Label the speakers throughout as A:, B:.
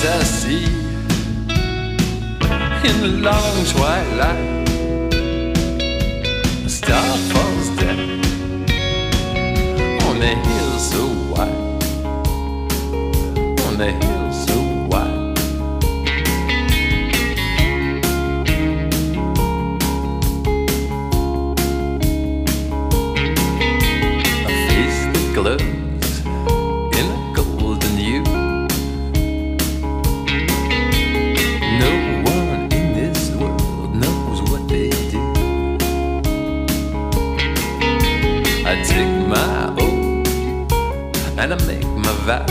A: stars I see in the long twilight. A star falls down on the hill so wide, on the hill so wide. A face that glows in a golden hue. No one in this world knows what they do. I take my oath and I make my vow,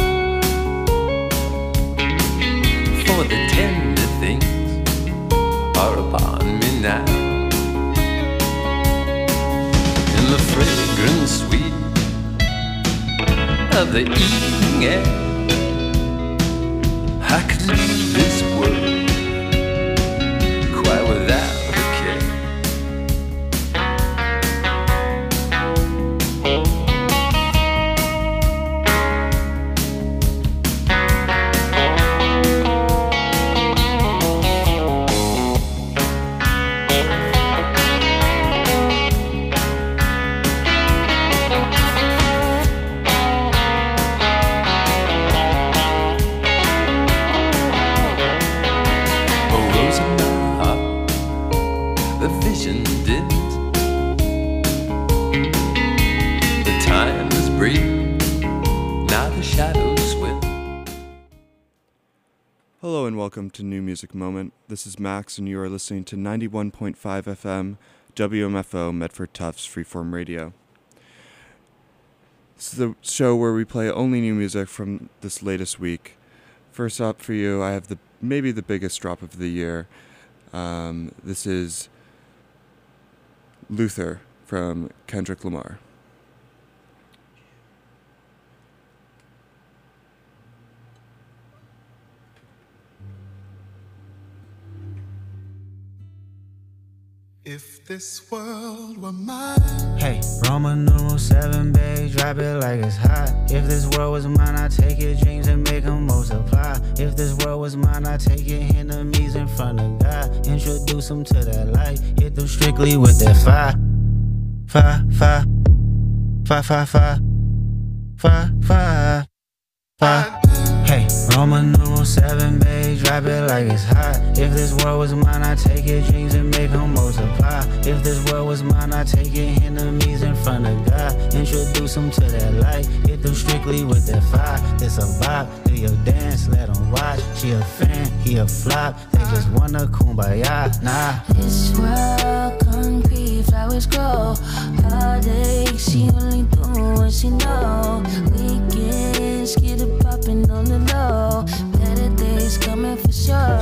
A: for the tender things are upon me now. In the fragrant sweet of the evening air, I could leave this world quite without a care.
B: Hello and welcome to New Music Moment. This is Max and you are listening to 91.5 FM WMFO Medford Tufts Freeform Radio. This is the show where we play only new music from this latest week. First up for you, I have maybe the biggest drop of the year. This is Luther from Kendrick Lamar.
C: If this world were mine.
D: Hey, Roman numeral 7, babe, drop it like it's hot. If this world was mine, I'd take your dreams and make them multiply. If this world was mine, I'd take your enemies in front of God. Introduce them to that light, hit them strictly with that fire. Fire, fire, fire, fire, fire, fire, fire, fire. Hey, Roman numeral 7, babe, drop it like it's hot. If this world was mine, I'd take your dreams and make them multiply. If this world was mine, I'd take your enemies in front of God. Introduce them to that light, hit them strictly with that fire. This a vibe, do your dance, let them watch. She a fan, he a flop, they just wanna kumbaya, nah.
E: This world concrete, flowers grow. Heartache, she only do what she know. Weekends, get it poppin' on the low. Better days coming for sure.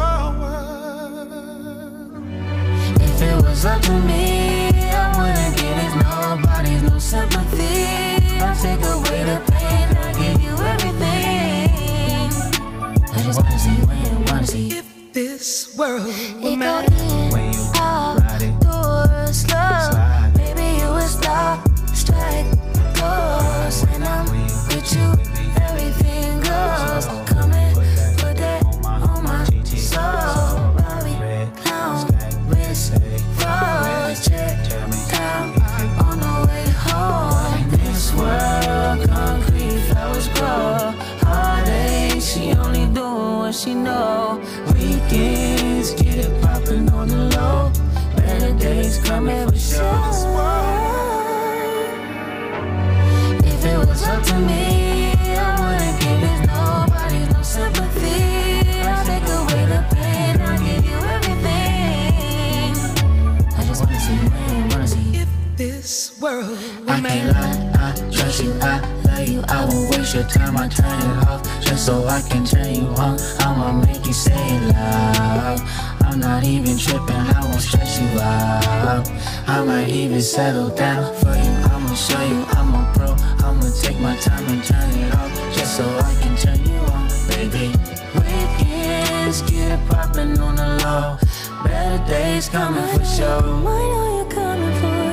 E: If it was up to me, I wouldn't give it nobody's no sympathy. I'll take away the pain, I'll give you everything. I just wanna see when you wanna see.
C: If this world were
E: It
C: mine.
E: go in,
D: When you
E: out,
D: ride it,
E: door slow.
D: slide.
E: Maybe you would stop, strike, pose. When I'm with you, everything goes. Come and put that on my soul. Bobby, clown, wrist, froze, check down on the way home. This world, concrete, flowers grow. Heartache, she only doing what she know. Weekends, get it poppin' on the low. Better days coming for sure. If it was up to me, I wouldn't give it nobody no sympathy. I'll take away the pain, I'll give you everything. I just wanna see when you wanna see.
C: If this world were
D: I
C: mine.
D: can't lie, I trust you, I love you. I won't waste your time, I turn it off just so I can turn you on. I'ma make you say it loud. I'm not even tripping, I won't stress you out. I might even settle down for you. I'ma show you I'm a pro. I'ma take my time and turn it off just so I can turn you on, baby. Weekends, get it poppin' on the low. Better days coming for sure.
E: I know you're coming for it.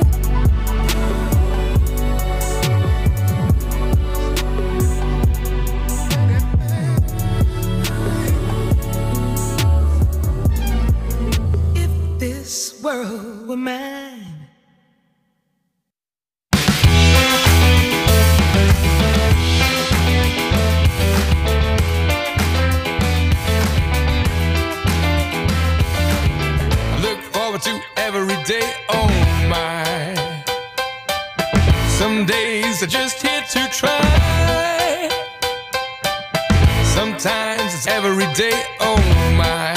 A: Sometimes it's every day, oh my.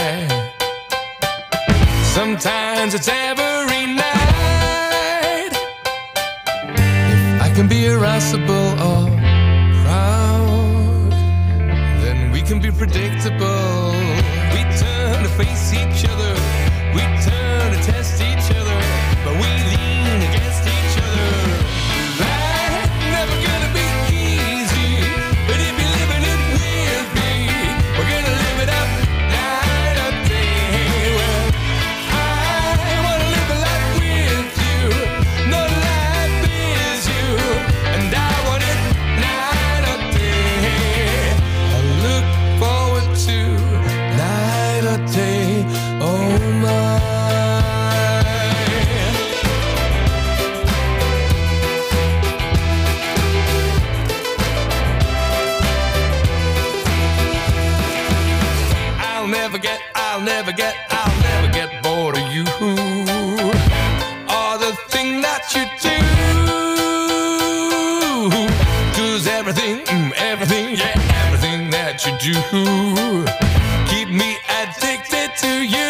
A: Sometimes it's every night. If I can be irascible or proud, then we can be predictable. We turn to face each other, we turn to test each other, but we lean against each other. Life's never gonna be easy, but if you're living it with me, we're gonna live it up night or day. Well, I wanna live a life with you, no life is you, and I want it night or day. I look forward to night or day, oh my. I'll never get bored of you or the thing that you do. 'Cause everything, yeah, everything that you do keep me addicted to you.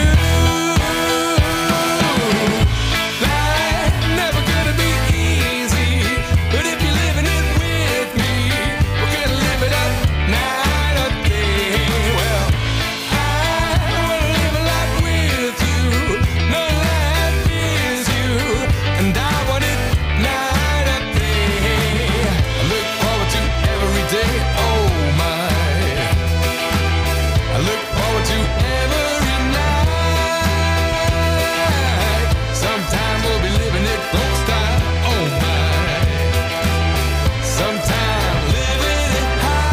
A: Life's never gonna be easy, but if you're living it with me, we're gonna live it up night or day. Well, no life is you, and I want it night or day. I look forward to every day, oh my. I look forward to every night. Sometime we'll be living it folk style, oh my. Sometime living it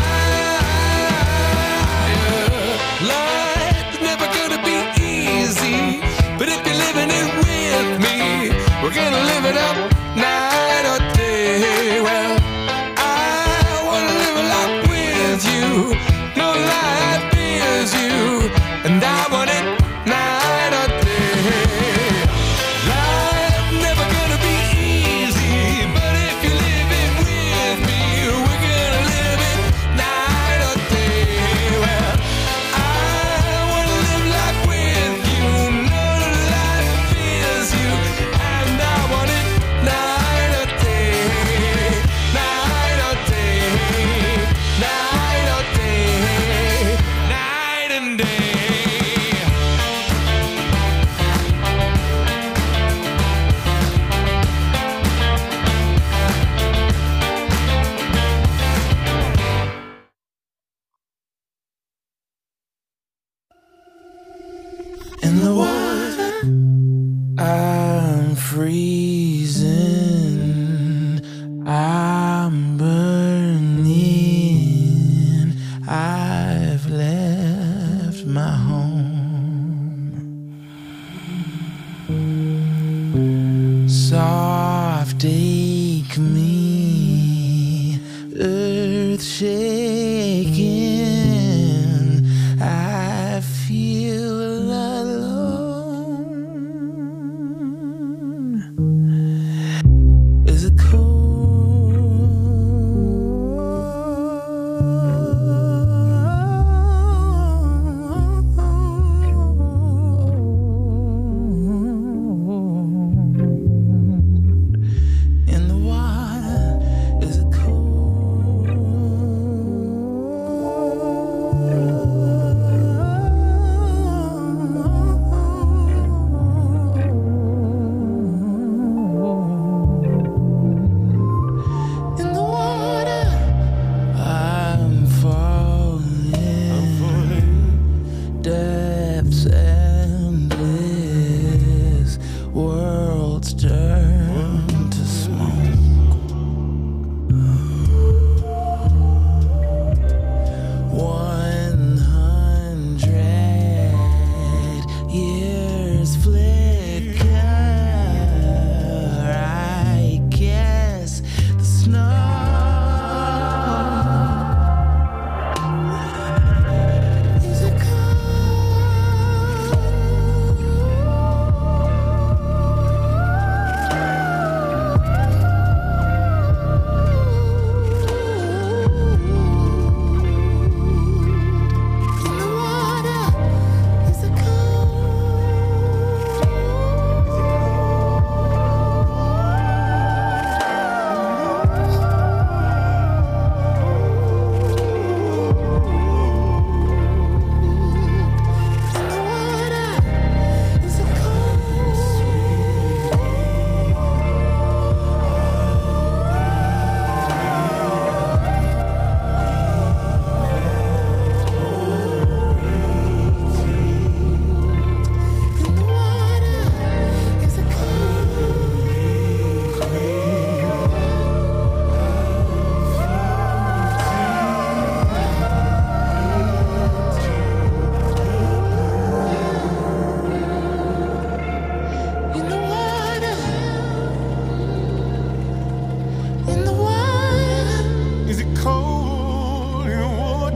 A: high. Yeah. Life's never gonna be easy, but if you're living it with me, we're gonna live it up night or day. Well, I wanna live a life with you, no life is you, and I want it night or day. Life's never gonna be easy, but if you live it with me, we're gonna live it night or day. Well, I wanna live life with you, no life is you, and I want it night or day, night or day, night or day, night and day. In the water, I'm freezing, I'm burning, I've left my home. Soft take me, earth shaking, I feel alone.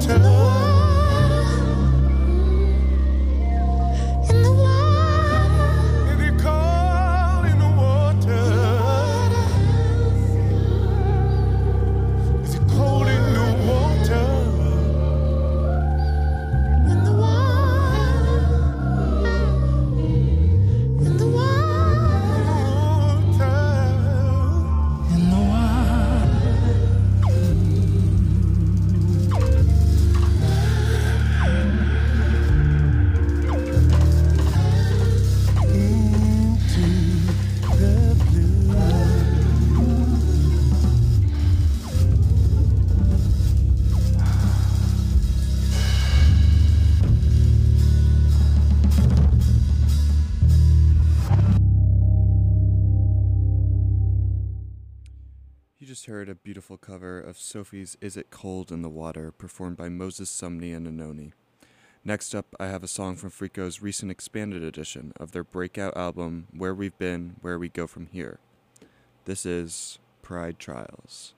B: just heard a beautiful cover of Sophie's Is It Cold in the Water, performed by Moses Sumney and Anoni. Next up, I have a song from Freako's recent expanded edition of their breakout album, Where We've Been, Where We Go From Here. This is Pride Trials.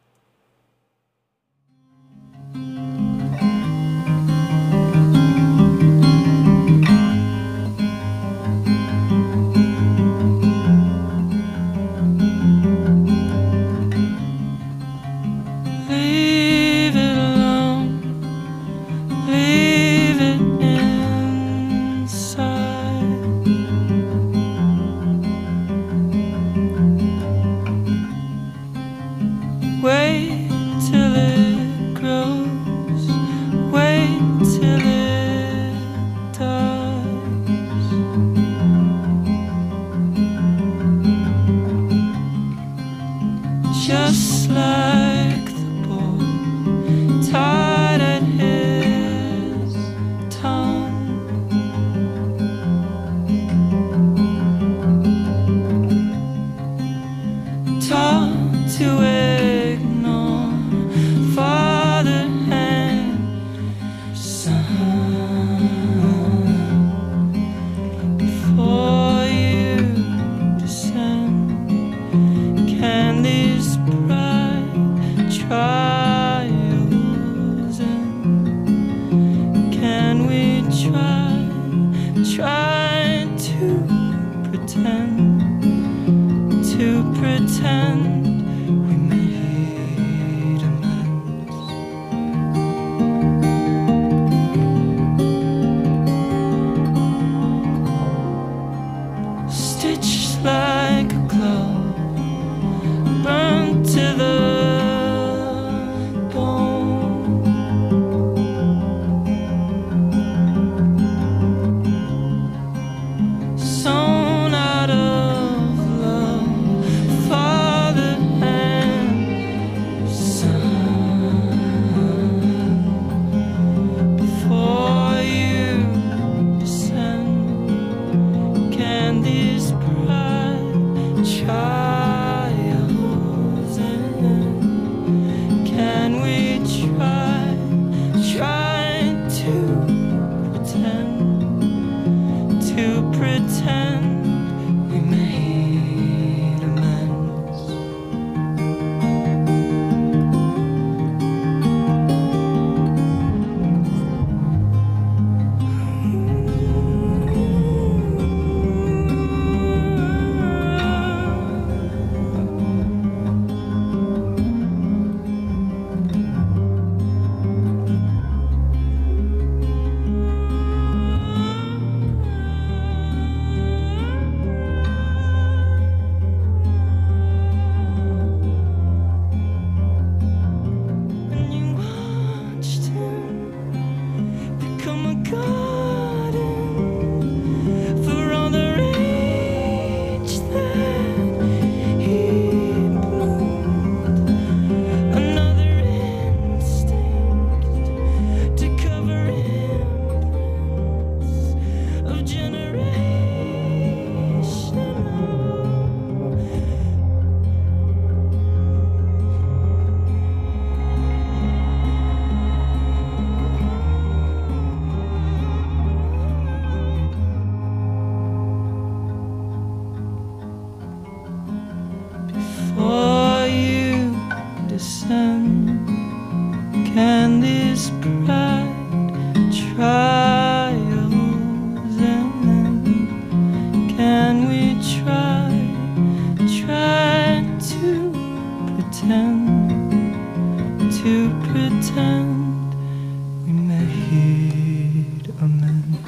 F: Leave it alone, leave it inside. Where Can these pride trials end? Can we try to pretend we made amends?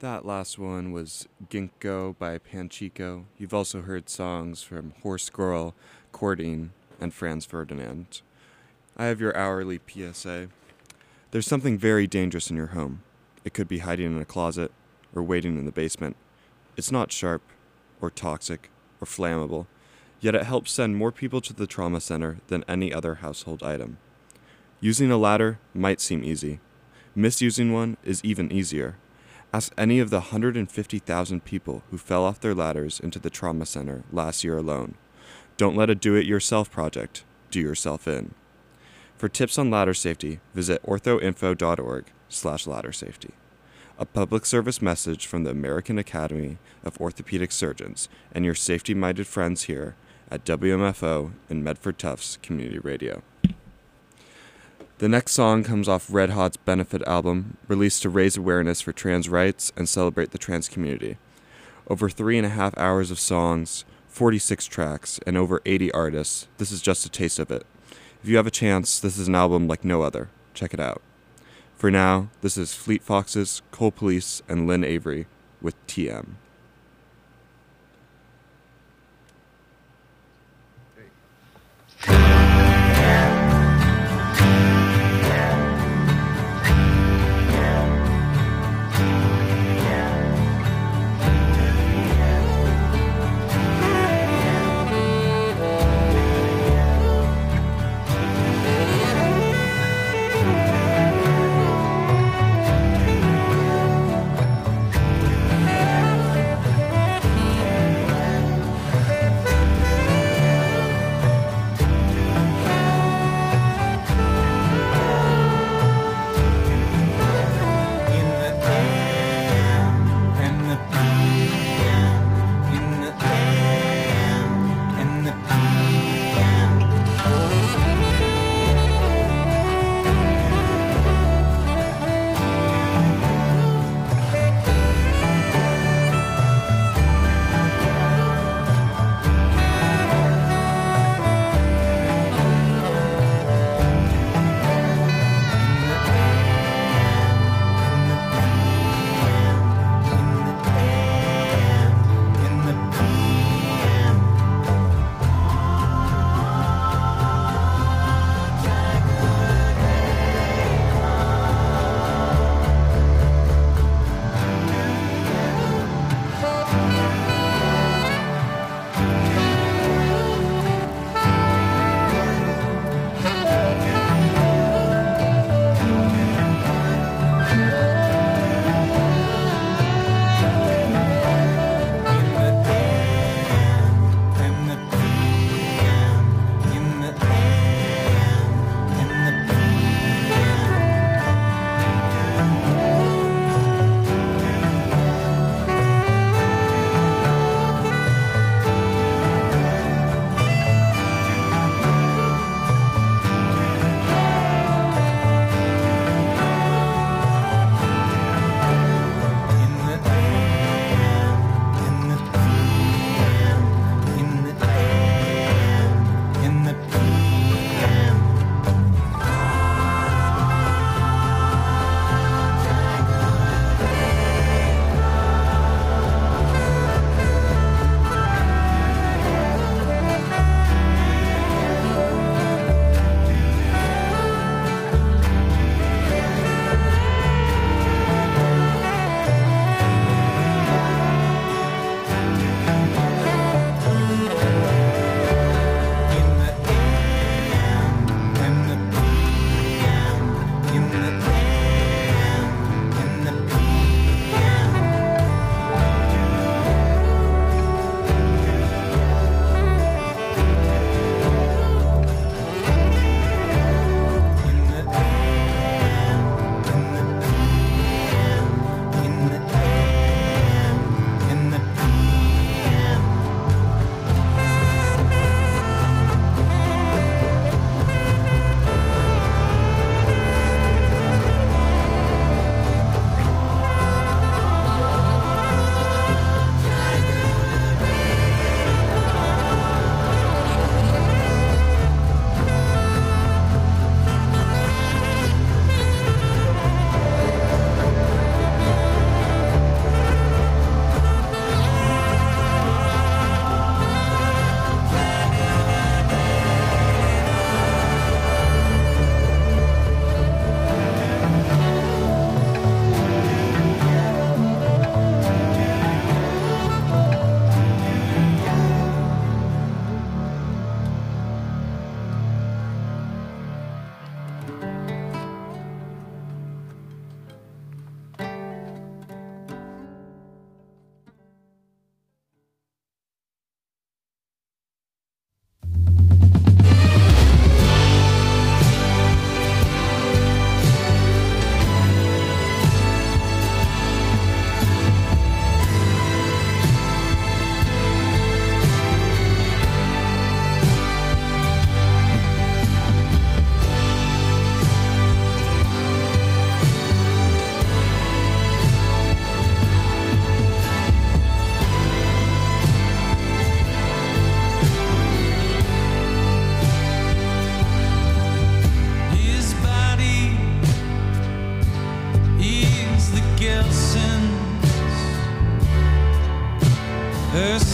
B: That last one was Ginkgo by Panchico. You've also heard songs from Horse Girl, Cordine, and Franz Ferdinand. I have your hourly PSA. There's something very dangerous in your home. It could be hiding in a closet or waiting in the basement. It's not sharp or toxic or flammable, yet it helps send more people to the trauma center than any other household item. Using a ladder might seem easy. Misusing one is even easier. Ask any of the 150,000 people who fell off their ladders into the trauma center last year alone. Don't let a do-it-yourself project do yourself in. For tips on ladder safety, visit orthoinfo.org/laddersafety. A public service message from the American Academy of Orthopedic Surgeons and your safety-minded friends here at WMFO and Medford Tufts Community Radio. The next song comes off Red Hot's Benefit album, released to raise awareness for trans rights and celebrate the trans community. Over 3.5 hours of songs, 46 tracks, and over 80 artists, this is just a taste of it. If you have a chance, this is an album like no other. Check it out. For now, this is Fleet Foxes, Coal Police, and Lynn Avery with TM.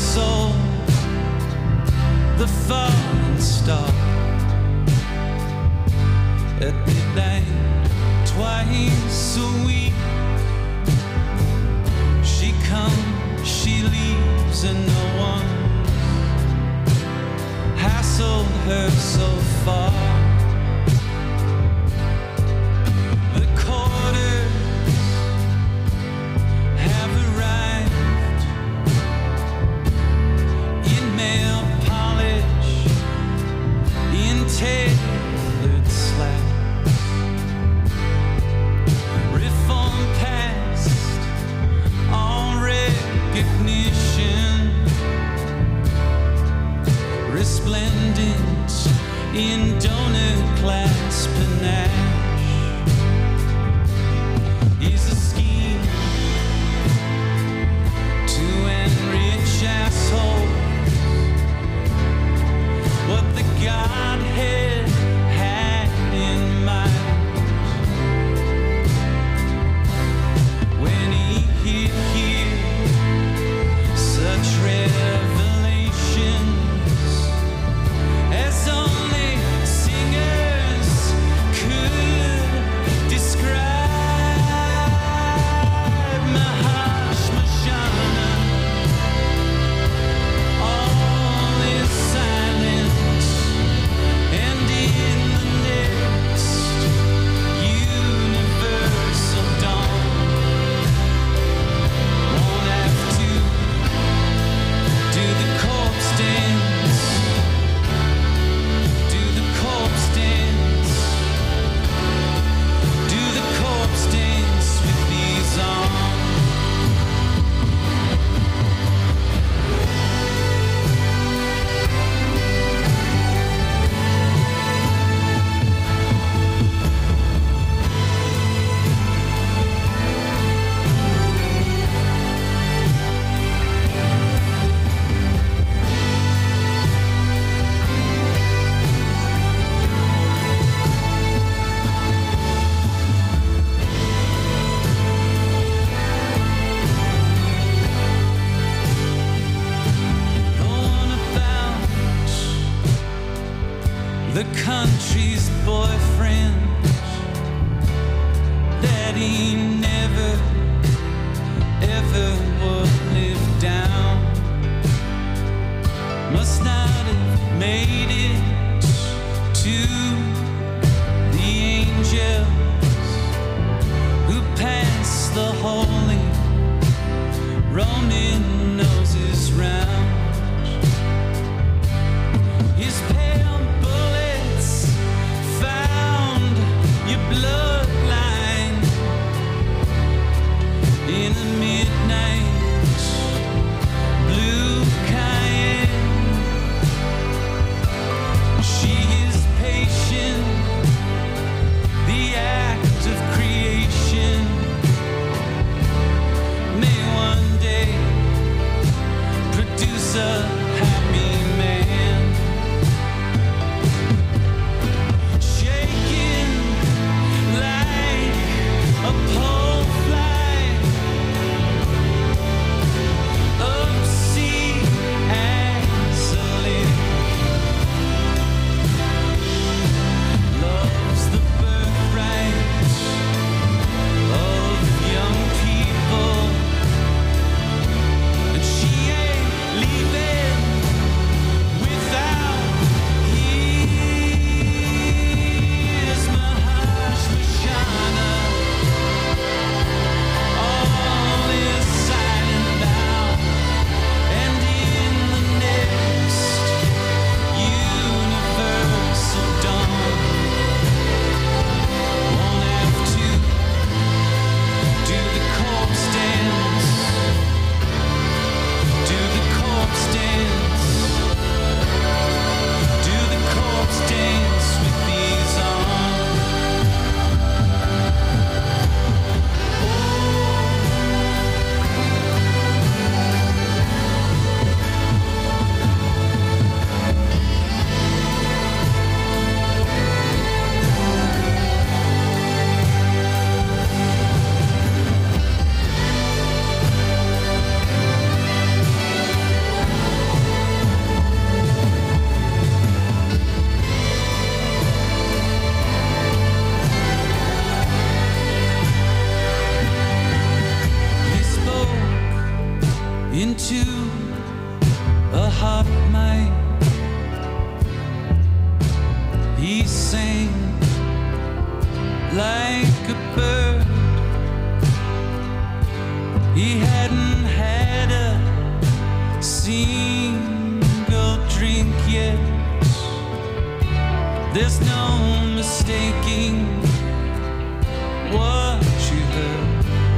G: sold the falling star at midnight twice a week. She comes, she leaves, and no one hassled her so far. The quarters have arrived in mail polish, in tailored slacks. Reform past all recognition, resplendent in donor class panache. Is a scheme to enrich assholes. What the Godhead had in mind when he hid here such revelations as only singers could describe. Mahash Mashana, all is silent, and in the next universal dawn, won't have to do the corpse dance, do the corpse dance, do the corpse dance with these arms. The one about the country's boyfriend that he never ever would live down must not have made it to the angels who pass the holy Roman noses round. His pale bullets found your bloodline in the midnight blue Cayenne. She is patient, the act of creation may one day produce a happy man. Shaking like a pole fly up sea as a lake. Loves the birthright of young people, and she ain't leaving hot mic. He sang like a bird. He hadn't had a single drink yet. There's no mistaking what you heard.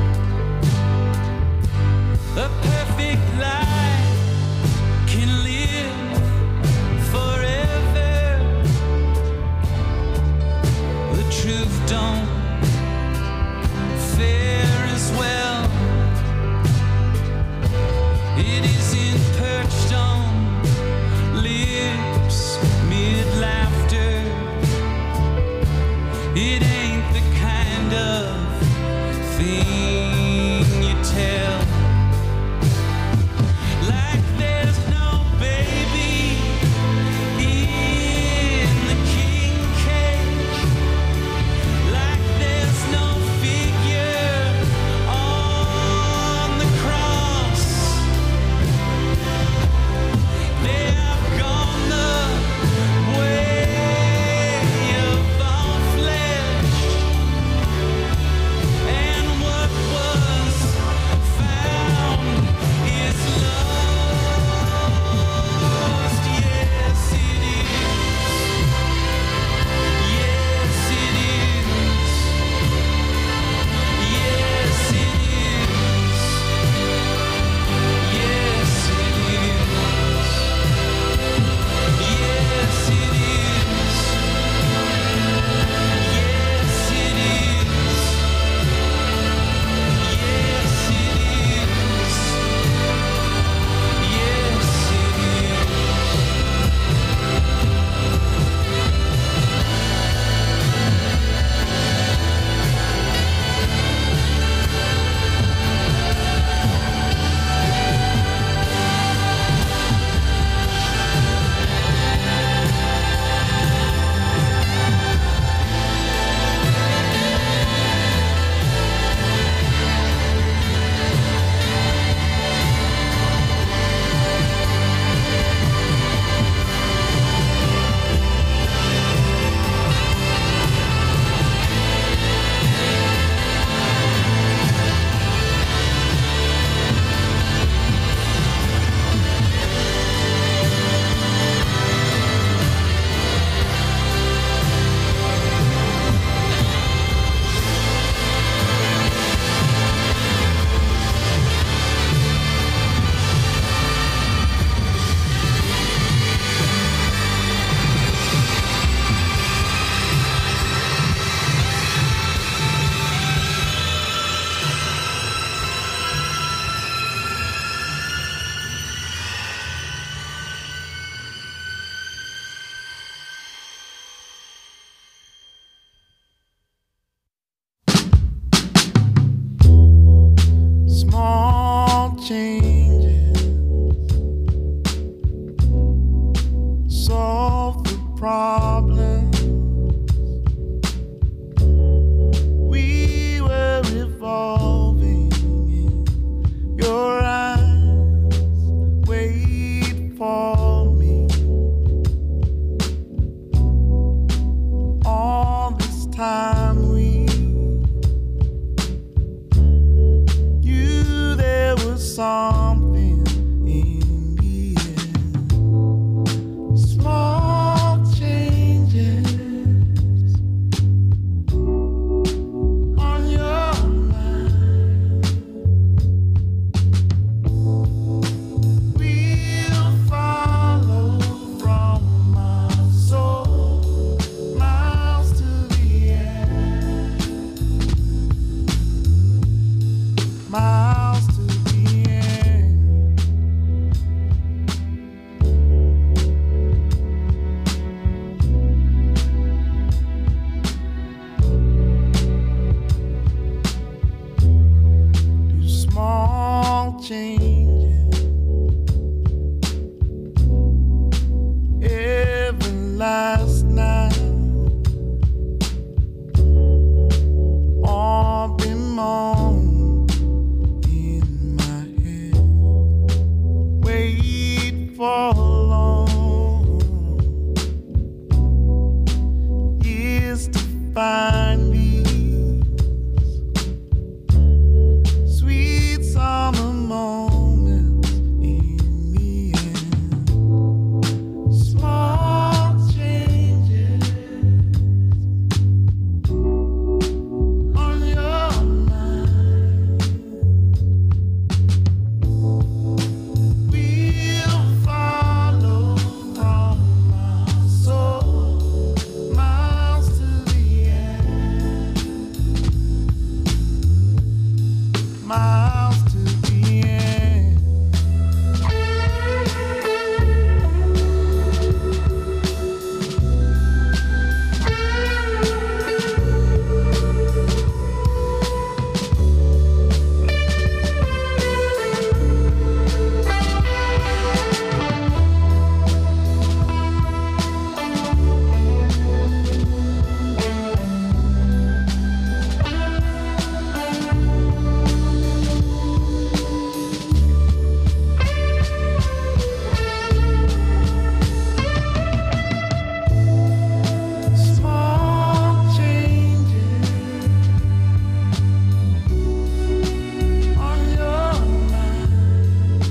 G: A perfect lie can live forever. The truth don't fare as well. It isn't perched on lips mid-laughter. It ain't the kind of thing you tell. Like there's no baby in the king cage. Like there's no figure on the cross. They have gone the way of all flesh, and what was found is lost. Yes, it is. Yes, it is. Yes, it is. Yes, it is. Yes, it is. Yes, it is. Yes, it is. Yes, it is.
H: Small changes solve the problem. We were evolving in your eyes. Wait for me. All this time there was something in the air. Small change. for long is to find these sweet summer moments in the end. Small changes on your mind. We'll follow from my soul, miles to the end, miles to the end. Small changes on your mind.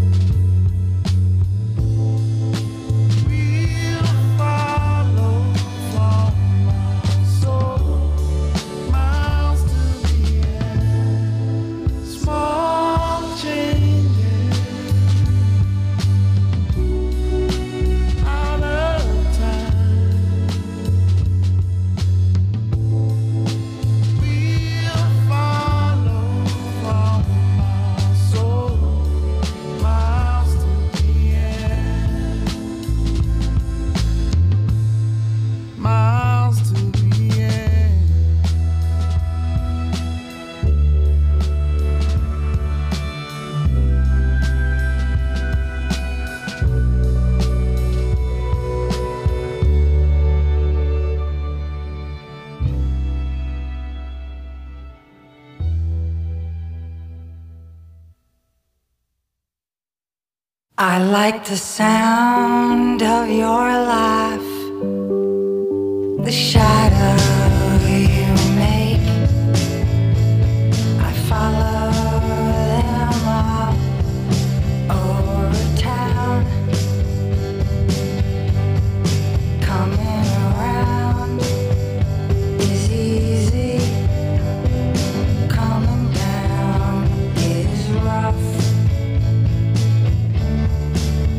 H: We'll follow from my soul, miles to the end. Small changes out of time. We'll follow from my soul, miles to the end, miles to the end.
C: I like the sound of your laugh, the shadow you make. I follow them all over town, coming around is easy, coming down is rough.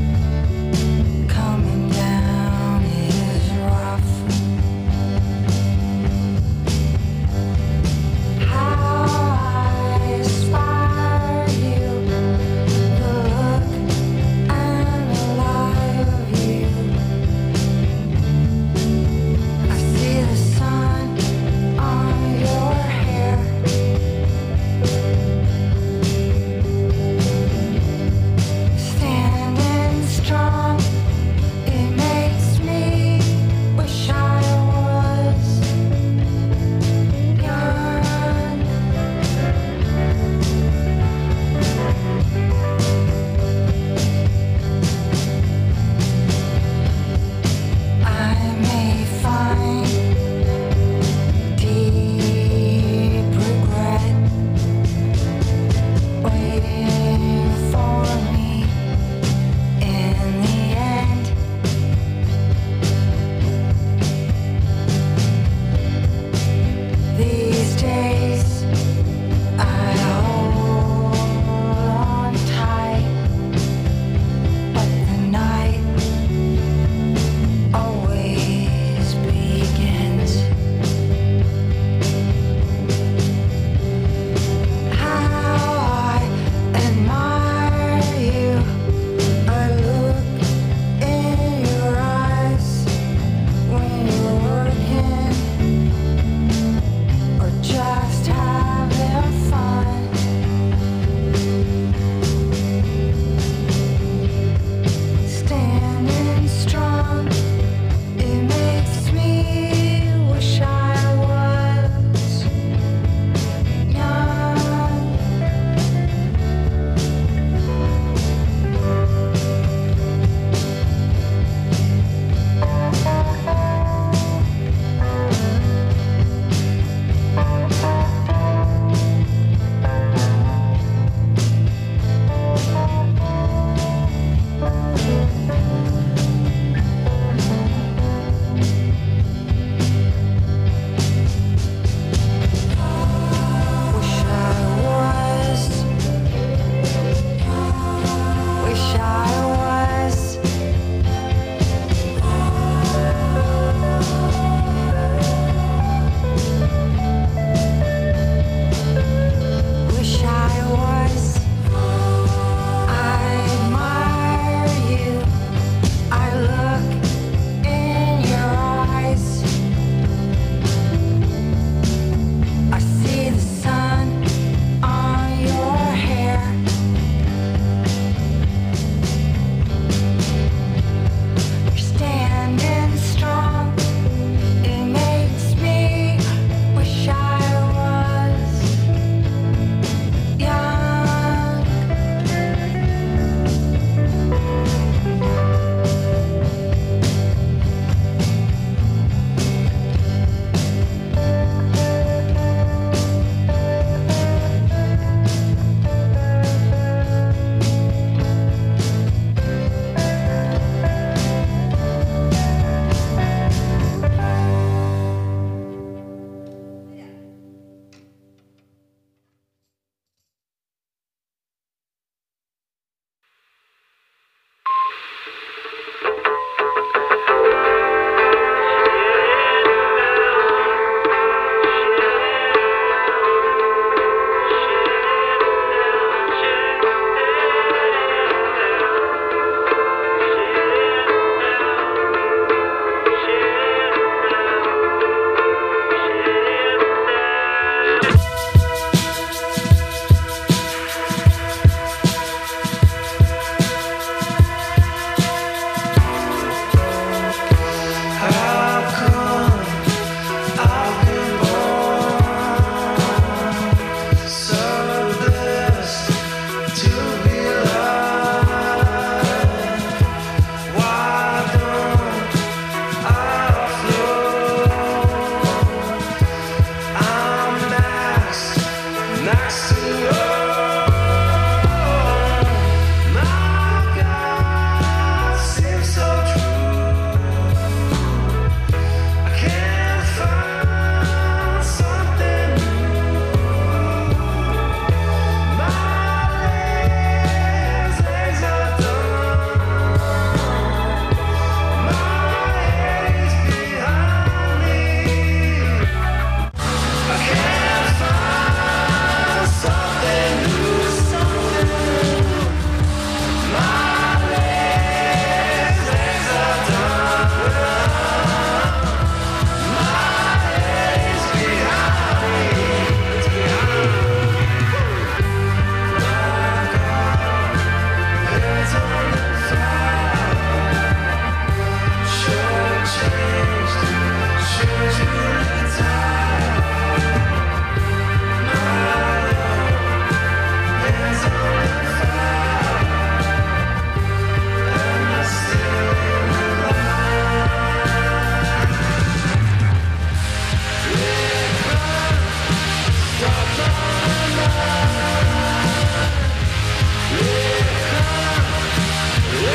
C: Coming down is rough.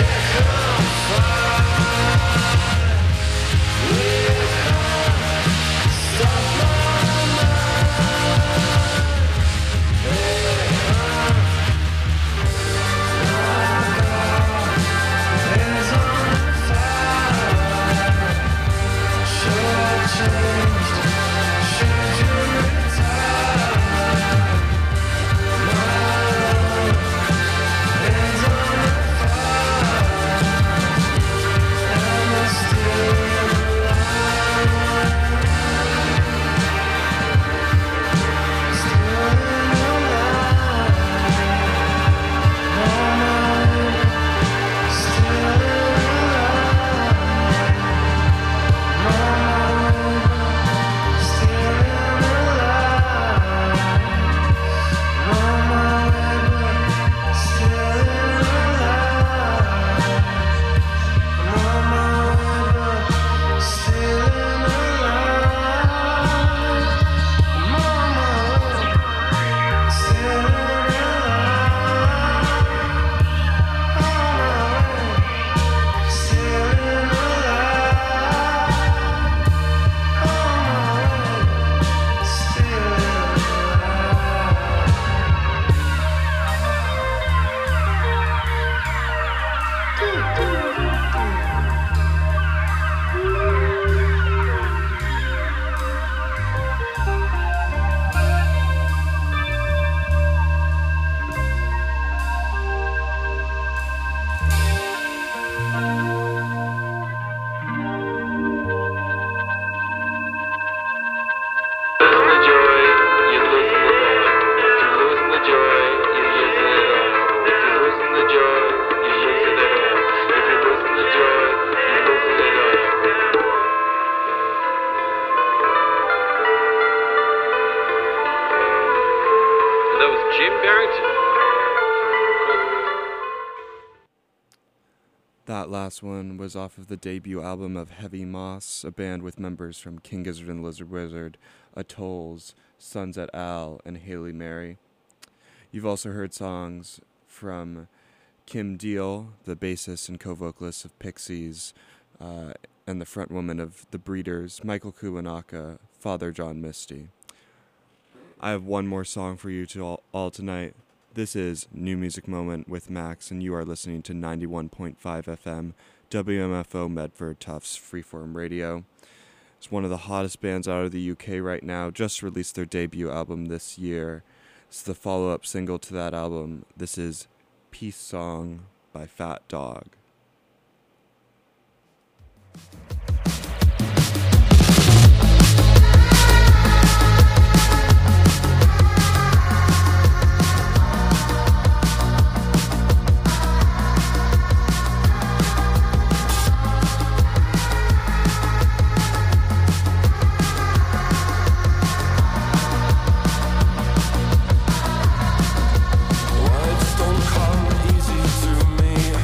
B: That last one was off of the debut album of Heavy Moss, a band with members from King Gizzard and Lizard Wizard, Atolls, Sons et al., and Haley Mary. You've also heard songs from Kim Deal, the bassist and co-vocalist of Pixies, and the frontwoman of The Breeders, Michael Kuwanaka, Father John Misty. I have one more song for you to all tonight. This is New Music Moment with Max, and you are listening to 91.5 FM, WMFO Medford Tufts Freeform Radio. It's one of the hottest bands out of the UK right now, just released their debut album this year. It's the follow-up single to that album. This is Peace Song by Fat Dog.
A: Words don't come easy to me.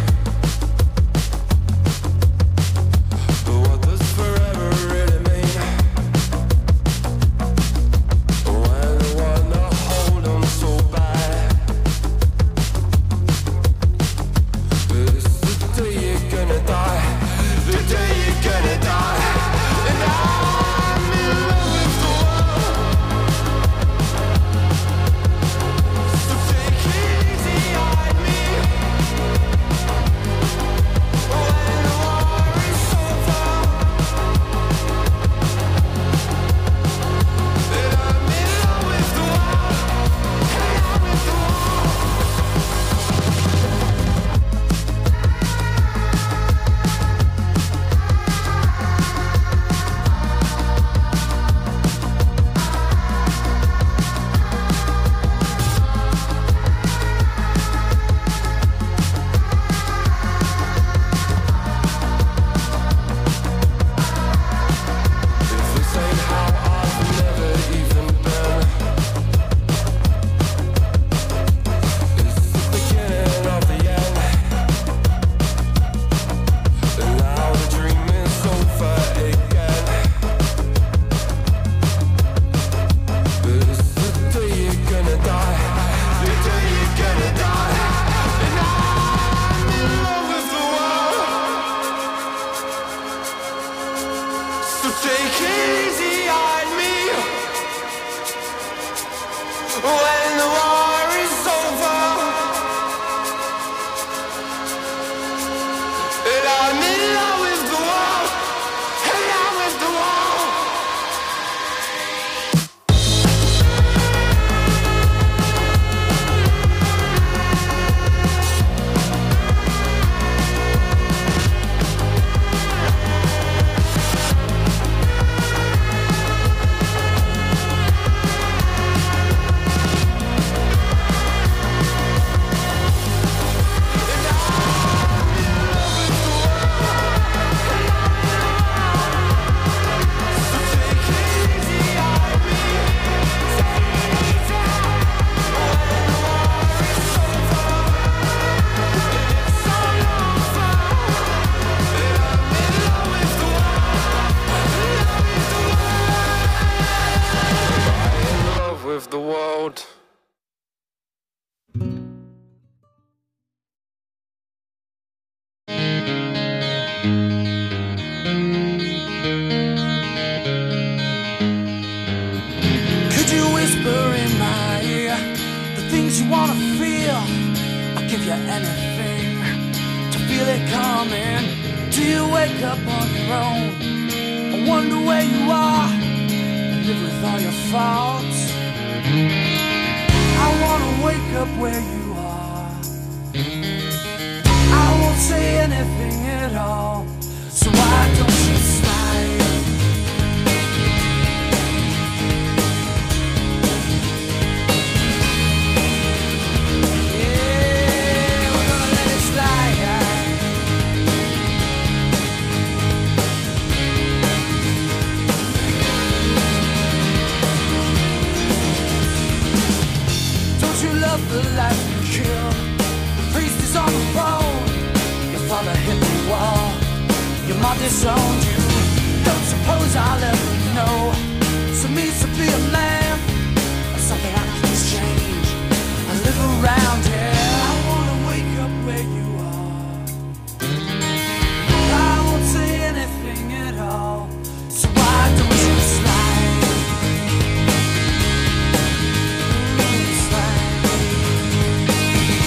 H: they coming? Do you wake up on your own? I wonder where you are, and live with all your faults. I wanna wake up where you are. I won't say anything at all, so why don't you smile? Yeah, we're gonna let it slide. Don't you love the life you kill? The priest is on the phone. Your father hit the wall. Your mom disowned you. Don't suppose I'll ever know. So means to be a man, or something I can exchange. I live around